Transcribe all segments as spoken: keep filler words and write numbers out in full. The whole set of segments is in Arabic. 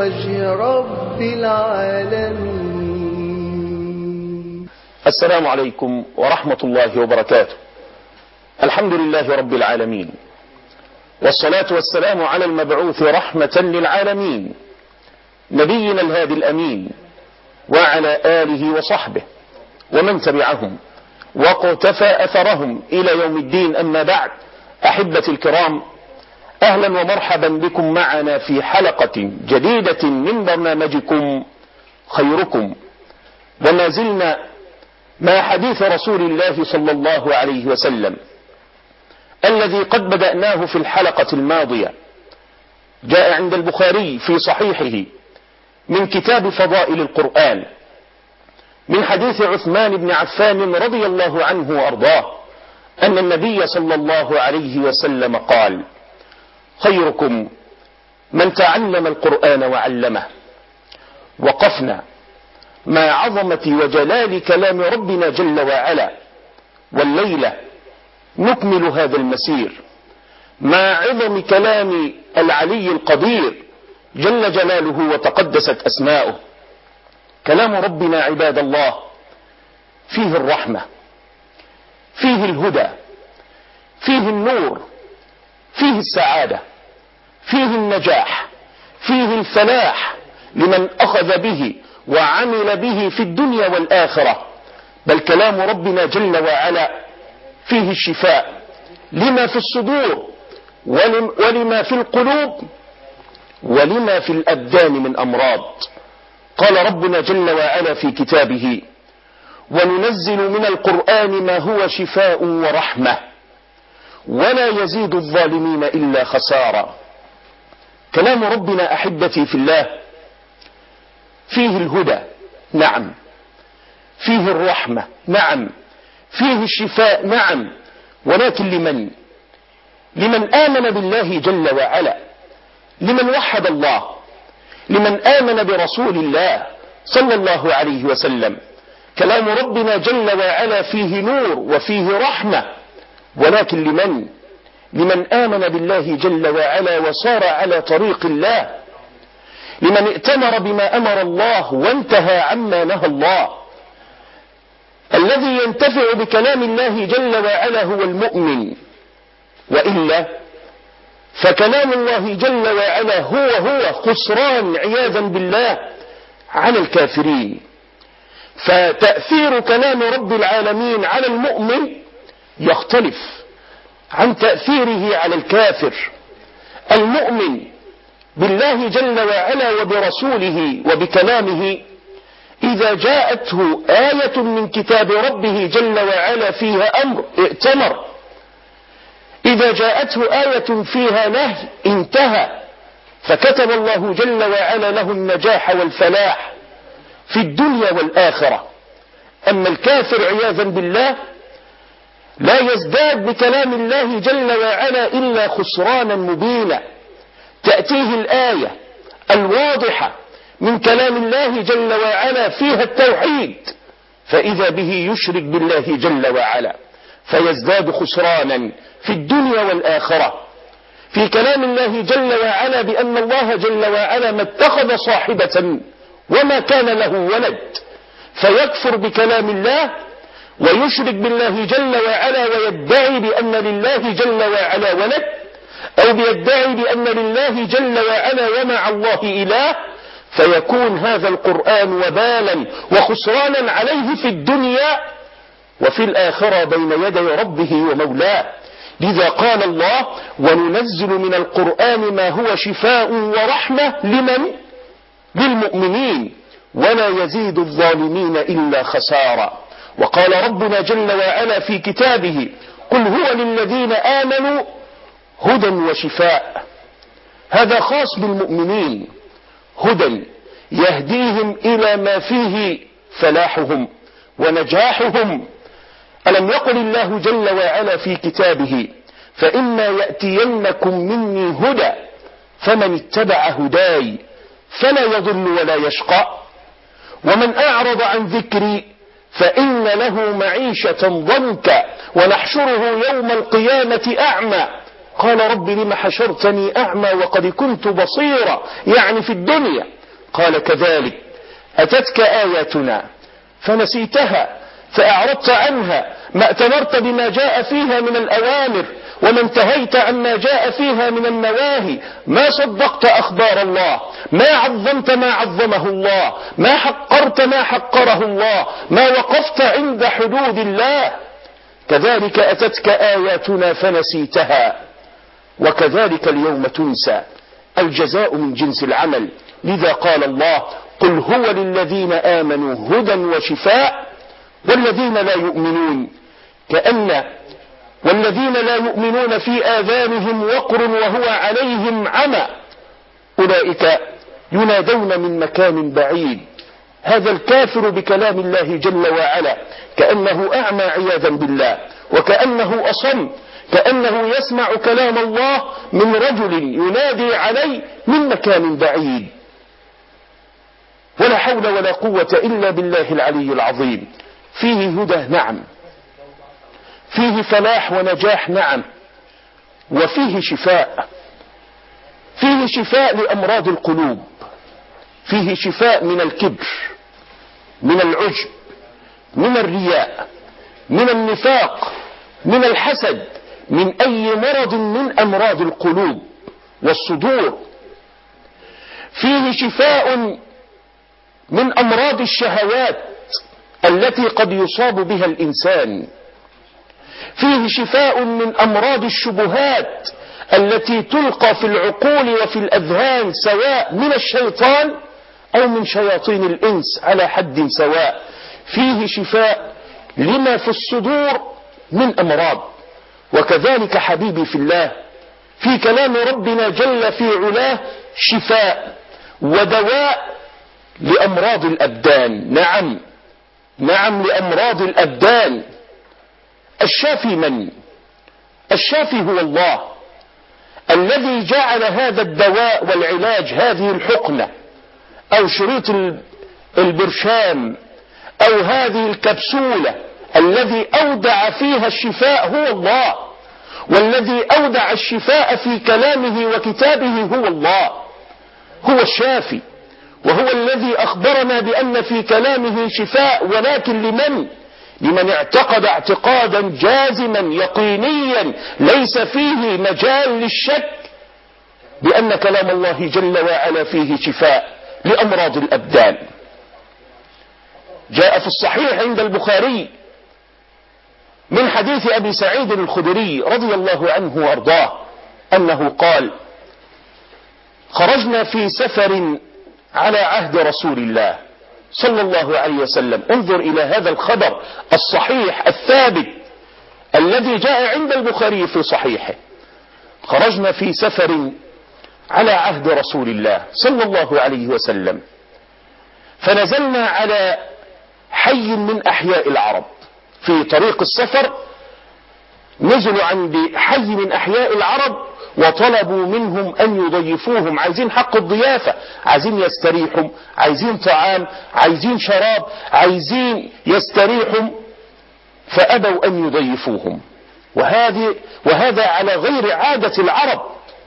وجه رب العالمين. السلام عليكم ورحمة الله وبركاته. الحمد لله رب العالمين، والصلاة والسلام على المبعوث رحمة للعالمين نبينا الهادي الأمين وعلى آله وصحبه ومن تبعهم واقتفى أثرهم إلى يوم الدين. أما بعد، أحبتي الكرام، أهلا ومرحبا بكم معنا في حلقة جديدة من برنامجكم خيركم، وما زلنا مع حديث رسول الله صلى الله عليه وسلم الذي قد بدأناه في الحلقة الماضية. جاء عند البخاري في صحيحه من كتاب فضائل القرآن من حديث عثمان بن عفان رضي الله عنه وأرضاه أن النبي صلى الله عليه وسلم قال: خيركم من تعلم القرآن وعلمه. وقفنا مع عظمة وجلال كلام ربنا جل وعلا، والليلة نكمل هذا المسير مع عظم كلام العلي القدير جل جلاله وتقدست أسماؤه. كلام ربنا عباد الله فيه الرحمة، فيه الهدى، فيه النور، فيه السعادة، فيه النجاح، فيه الفلاح لمن أخذ به وعمل به في الدنيا والآخرة. بل كلام ربنا جل وعلا فيه الشفاء لما في الصدور ولما في القلوب ولما في الأبدان من أمراض. قال ربنا جل وعلا في كتابه: وننزل من القرآن ما هو شفاء ورحمة ولا يزيد الظالمين إلا خسارا. كلام ربنا أحبتي في الله فيه الهدى، نعم، فيه الرحمة، نعم، فيه الشفاء، نعم، ولكن لمن؟ لمن آمن بالله جل وعلا، لمن وحد الله، لمن آمن برسول الله صلى الله عليه وسلم. كلام ربنا جل وعلا فيه نور وفيه رحمة، ولكن لمن؟ لمن آمن بالله جل وعلا وصار على طريق الله، لمن ائتمر بما أمر الله وانتهى عما نهى الله. الذي ينتفع بكلام الله جل وعلا هو المؤمن، وإلا فكلام الله جل وعلا هو هو خسران عياذا بالله على الكافرين. فتأثير كلام رب العالمين على المؤمن يختلف عن تأثيره على الكافر. المؤمن بالله جل وعلا وبرسوله وبكلامه إذا جاءته آية من كتاب ربه جل وعلا فيها أمر ائتمر، إذا جاءته آية فيها نهي انتهى، فكتب الله جل وعلا له النجاح والفلاح في الدنيا والآخرة. أما الكافر عياذا بالله لا يزداد بكلام الله جل وعلا إلا خسرانا مبينا. تأتيه الآية الواضحة من كلام الله جل وعلا فيها التوحيد، فإذا به يشرك بالله جل وعلا فيزداد خسرانا في الدنيا والآخرة. في كلام الله جل وعلا بأن الله جل وعلا ما اتخذ صاحبة وما كان له ولد، فيكفر بكلام الله ويشرك بالله جل وعلا ويدعي بأن لله جل وعلا ولد، أو بيدعي بأن لله جل وعلا ومع الله إله، فيكون هذا القرآن وبالا وخسرانا عليه في الدنيا وفي الآخرة بين يدي ربه ومولاه. لذا قال الله: وننزل من القرآن ما هو شفاء ورحمة لمن؟ للمؤمنين ولا يزيد الظالمين إلا خسارا. وقال ربنا جل وعلا في كتابه: قل هو للذين آمنوا هدى وشفاء. هذا خاص بالمؤمنين، هدى يهديهم إلى ما فيه فلاحهم ونجاحهم. ألم يقل الله جل وعلا في كتابه: فإما يأتينكم مني هدى فمن اتبع هداي فلا يضل ولا يشقى ومن أعرض عن ذكري فإن له معيشة ضنكا ونحشره يوم القيامة أعمى قال رب لم حشرتني أعمى وقد كنت بصيرا، يعني في الدنيا قال كذلك أتتك آياتنا فنسيتها فأعرضت عنها، ما أتمرت بما جاء فيها من الأوامر وما انتهيت عما جاء فيها من النواهي، ما صدقت أخبار الله، ما عظمت ما عظمه الله، ما حقرت ما حقره الله، ما وقفت عند حدود الله. كذلك أتتك آياتنا فنسيتها وكذلك اليوم تنسى، الجزاء من جنس العمل. لذا قال الله قل هو للذين آمنوا هدى وشفاء والذين لا يؤمنون كأن والذين لا يؤمنون في آذانهم وقر وهو عليهم عمى أولئك ينادون من مكان بعيد. هذا الكافر بكلام الله جل وعلا كأنه أعمى عياذا بالله، وكأنه أصم، كأنه يسمع كلام الله من رجل ينادي عليه من مكان بعيد. ولا حول ولا قوة إلا بالله العلي العظيم. فيه هدى نعم، فيه فلاح ونجاح نعم، وفيه شفاء، فيه شفاء لأمراض القلوب، فيه شفاء من الكبر، من العجب، من الرياء، من النفاق، من الحسد، من أي مرض من أمراض القلوب والصدور. فيه شفاء من أمراض الشهوات التي قد يصاب بها الإنسان. فيه شفاء من أمراض الشبهات التي تلقى في العقول وفي الأذهان سواء من الشيطان أو من شياطين الإنس على حد سواء. فيه شفاء لما في الصدور من أمراض. وكذلك حبيبي في الله في كلام ربنا جل في علاه شفاء ودواء لأمراض الأبدان. نعم نعم لأمراض الأبدان. الشافي من؟ الشافي هو الله الذي جعل هذا الدواء والعلاج، هذه الحقنة أو شريط البرشام أو هذه الكبسولة، الذي أودع فيها الشفاء هو الله، والذي أودع الشفاء في كلامه وكتابه هو الله، هو الشافي، وهو الذي أخبرنا بأن في كلامه شفاء. ولكن لمن؟ لمن اعتقد اعتقادا جازما يقينيا ليس فيه مجال للشك بأن كلام الله جل وعلا فيه شفاء لأمراض الأبدان. جاء في الصحيح عند البخاري من حديث أبي سعيد الخدري رضي الله عنه وأرضاه أنه قال خرجنا في سفر على عهد رسول الله صلى الله عليه وسلم. انظر إلى هذا الخبر الصحيح الثابت الذي جاء عند البخاري في صحيحه. خرجنا في سفر على عهد رسول الله صلى الله عليه وسلم فنزلنا على حي من أحياء العرب. في طريق السفر نزلوا عند حي من أحياء العرب وطلبوا منهم أن يضيفوهم، عايزين حق الضيافة، عايزين يستريحوا، عايزين طعام، عايزين شراب، عايزين يستريحوا، فأبوا أن يضيفوهم. وهذه وهذا على غير عادة العرب.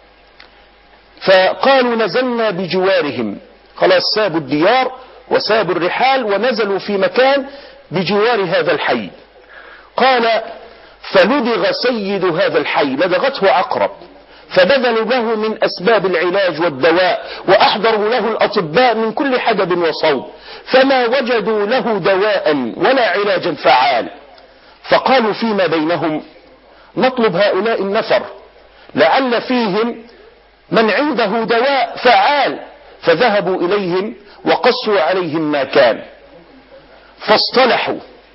فقالوا نزلنا بجوارهم، خلاص سابوا الديار وسابوا الرحال ونزلوا في مكان بجوار هذا الحي. قال فلدغ سيد هذا الحي، لدغته عقرب، فبذلوا له من أسباب العلاج والدواء وأحضروا له الأطباء من كل حدب وصوب، فما وجدوا له دواء ولا علاجا فعال. فقالوا فيما بينهم نطلب هؤلاء النفر لعل فيهم من عنده دواء فعال. فذهبوا إليهم وقصوا عليهم ما كان، فاصطلحوا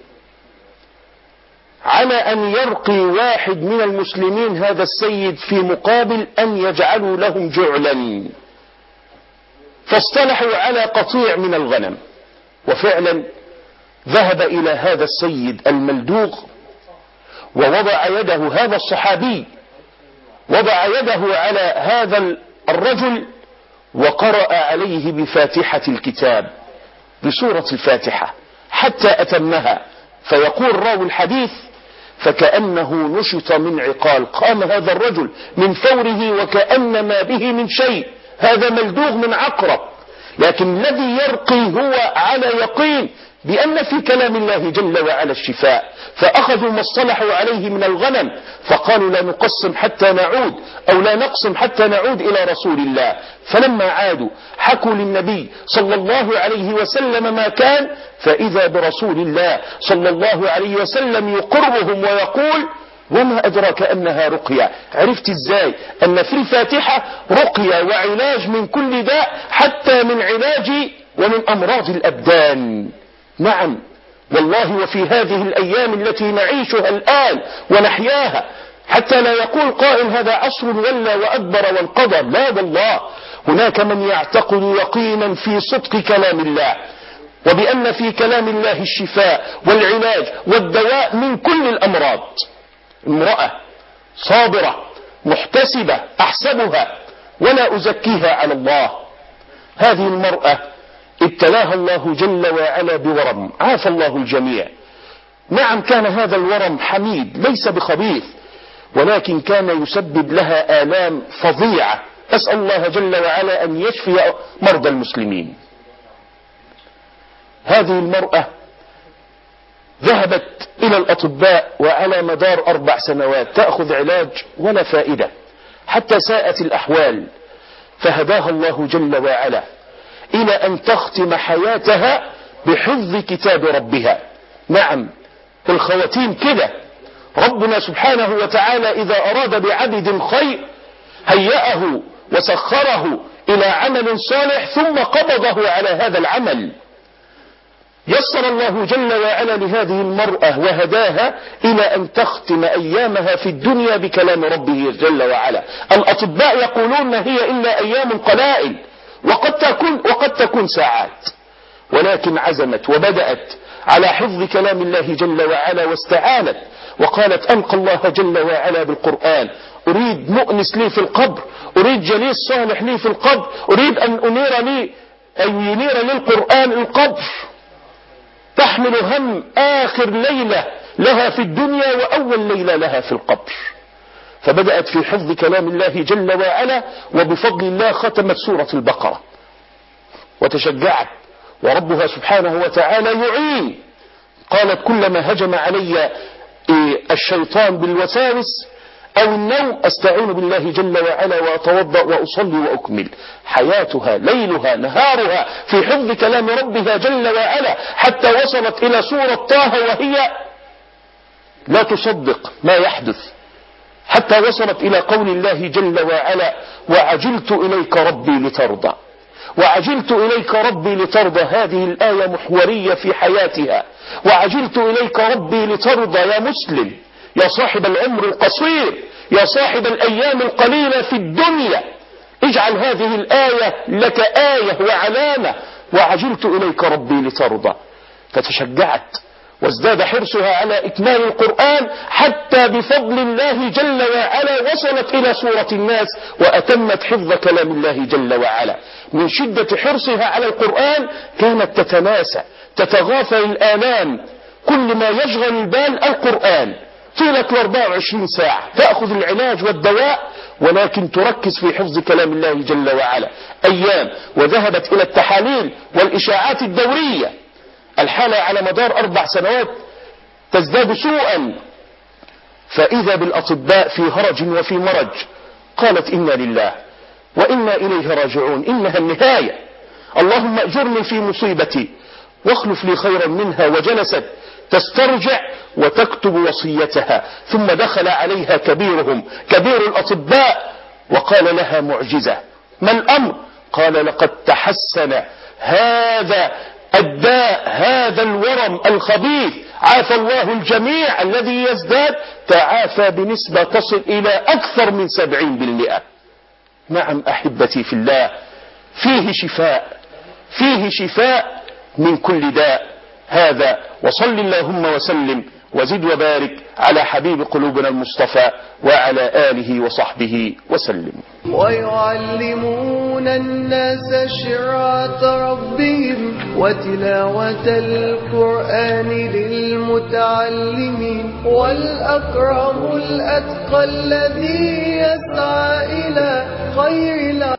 على أن يرقي واحد من المسلمين هذا السيد في مقابل أن يجعلوا لهم جعلا. فاصطلحوا على قطيع من الغنم، وفعلا ذهب إلى هذا السيد الملدوغ ووضع يده، هذا الصحابي وضع يده على هذا الرجل وقرأ عليه بفاتحة الكتاب، بسورة الفاتحة حتى أتمها. فيقول راوي الحديث فكأنه نشط من عقال، قام هذا الرجل من فوره وكأن ما به من شيء، هذا ملدوغ من عقرب، لكن الذي يرقي هو على يقين بأن في كلام الله جل وعلا الشفاء، فأخذوا ما اصطلحوا عليه من الغنم فقالوا لا نقسم حتى نعود أو لا نقسم حتى نعود إلى رسول الله. فلما عادوا حكوا للنبي صلى الله عليه وسلم ما كان، فإذا برسول الله صلى الله عليه وسلم يقرهم ويقول وما أدراك أنها رقية. عرفت إزاي أن في الفاتحة رقية وعلاج من كل داء، حتى من علاج ومن أمراض الأبدان. نعم والله، وفي هذه الأيام التي نعيشها الآن ونحياها، حتى لا يقول قائل هذا عصر ولا وأدبر وانقضى، لا والله، هناك من يعتقد يقينا في صدق كلام الله، وبأن في كلام الله الشفاء والعلاج والدواء من كل الأمراض. امرأة صابرة محتسبة أحسبها ولا أزكيها على الله، هذه المرأة ابتلاها الله جل وعلا بورم، عافى الله الجميع. نعم كان هذا الورم حميد ليس بخبيث، ولكن كان يسبب لها آلام فظيعة، أسأل الله جل وعلا أن يشفي مرضى المسلمين. هذه المرأة ذهبت إلى الأطباء وعلى مدار أربع سنوات تأخذ علاج ولا فائدة، حتى ساءت الأحوال، فهداها الله جل وعلا إلى أن تختم حياتها بحفظ كتاب ربها. نعم الخواتيم كده، ربنا سبحانه وتعالى إذا أراد بعبد خير هيأه وسخره إلى عمل صالح ثم قبضه على هذا العمل. يسر الله جل وعلا لهذه المرأة وهداها إلى أن تختم أيامها في الدنيا بكلام ربه جل وعلا. الأطباء يقولون هي إلا أيام قلائل، وقد تكون, وقد تكون ساعات، ولكن عزمت وبدأت على حفظ كلام الله جل وعلا واستعانت وقالت ألقى الله جل وعلا بالقرآن، أريد مؤنس لي في القبر، أريد جليس صالح لي في القبر، أريد أن أنير لي أن ينير لي القرآن القبر، تحمل هم آخر ليلة لها في الدنيا وأول ليلة لها في القبر. فبدأت في حفظ كلام الله جل وعلا، وبفضل الله ختمت سورة البقرة وتشجعت، وربها سبحانه وتعالى يعين. قالت كلما هجم علي الشيطان بالوساوس أو النوم أستعين بالله جل وعلا وأتوضأ وأصلي وأكمل. حياتها ليلها نهارها في حفظ كلام ربها جل وعلا، حتى وصلت إلى سورة طه وهي لا تصدق ما يحدث، حتى وصلت إلى قول الله جل وعلا وعجلت إليك ربي لترضى. وعجلت إليك ربي لترضى، هذه الآية محورية في حياتها. وعجلت إليك ربي لترضى يا مسلم، يا صاحب العمر القصير، يا صاحب الأيام القليلة في الدنيا، اجعل هذه الآية لك آية وعلامة. وعجلت إليك ربي لترضى، فتشجعت وازداد حرصها على إكمال القرآن، حتى بفضل الله جل وعلا وصلت إلى سورة الناس وأتمت حفظ كلام الله جل وعلا. من شدة حرصها على القرآن كانت تتناسى تتغافل الآلام، كل ما يشغل البال القرآن. طيلة أربعة وعشرين ساعة تأخذ العلاج والدواء، ولكن تركز في حفظ كلام الله جل وعلا أيام. وذهبت إلى التحاليل والإشاعات الدورية، الحالة على مدار أربع سنوات تزداد سوءا، فإذا بالأطباء في هرج وفي مرج. قالت إنا لله وإنا إليه راجعون، إنها النهاية، اللهم أجرني في مصيبتي واخلف لي خيرا منها. وجلست تسترجع وتكتب وصيتها، ثم دخل عليها كبيرهم كبير الأطباء وقال لها معجزة. ما الأمر؟ قال لقد تحسن هذا الداء، هذا الورم الخبيث، عافى الله الجميع. الذي يزداد تعافى بنسبة تصل إلى أكثر من سبعين بالمئة. نعم أحبتي في الله، فيه شفاء، فيه شفاء من كل داء. هذا وصل اللهم وسلم وزد وبارك على حبيب قلوبنا المصطفى وعلى آله وصحبه وسلم. ويعلمون الناس شرعة ربهم وتلاوة القرآن للمتعلمين، والأكرم الأتقى الذي يسعى إلى خير